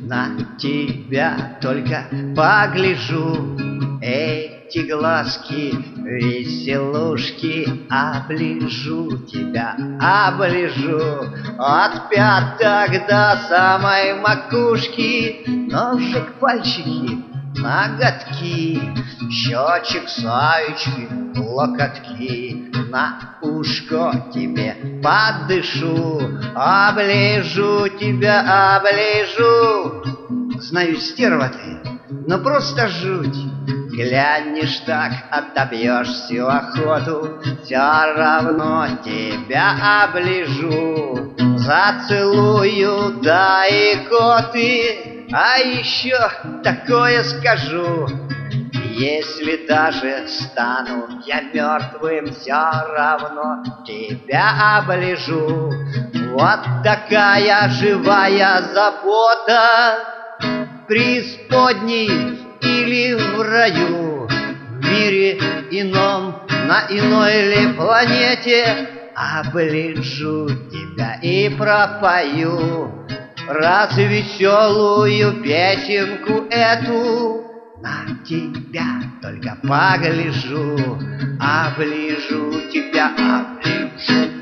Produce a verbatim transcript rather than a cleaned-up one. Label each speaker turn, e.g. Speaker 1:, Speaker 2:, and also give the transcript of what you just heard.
Speaker 1: На тебя только погляжу, эти глазки, веселушки, оближу тебя, оближу от пяток до самой макушки. Ножик, пальчики, ноготки, щечек, саечки, локотки. На ушко тебе подышу, оближу тебя, оближу. Знаю, стерва ты, но просто жуть. Глянешь так, отобьешь всю охоту, все равно тебя оближу. Зацелую до икоты, а еще такое скажу: если даже стану я мертвым, все равно тебя оближу. Вот такая живая забота в преисподней или в раю, в мире ином, на иной ли планете. Оближу тебя и пропою развеселую песенку эту. На тебя только погляжу, оближу тебя, оближу.